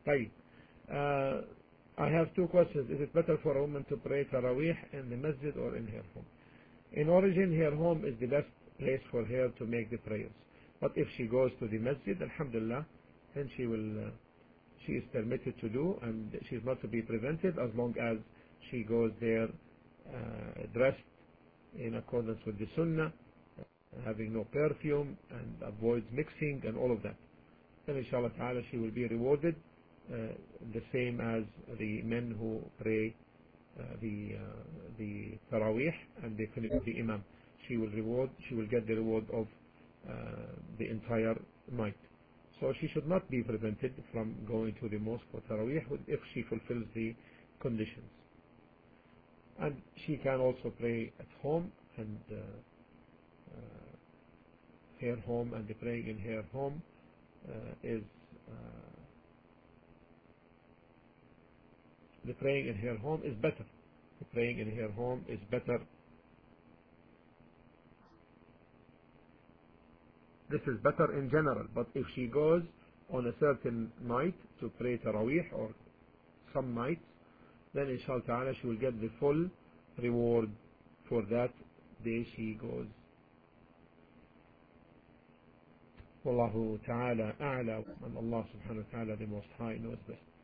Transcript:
طيب. I have two questions. Is it better for a woman to pray Taraweeh in the masjid or in her home? In origin, her home is the best place for her to make the prayers. But if she goes to the masjid, alhamdulillah, then she is permitted to do, and she is not to be prevented as long as she goes there dressed in accordance with the sunnah, having no perfume, and avoids mixing and all of that. Then inshallah ta'ala she will be rewarded the same as the men who pray the Taraweeh and they finish the Imam. She will get the reward of the entire night. So she should not be prevented from going to the mosque for Taraweeh if she fulfills the conditions. And she can also pray at home, and her home and the praying in her home is the praying in her home is better. The praying in her home is better. This is better in general, but if she goes on a certain night to pray Taraweeh or some nights, then inshallah ta'ala she will get the full reward for that day she goes. Wallahu ta'ala a'la, and Allah subhanahu wa ta'ala the most high knows best.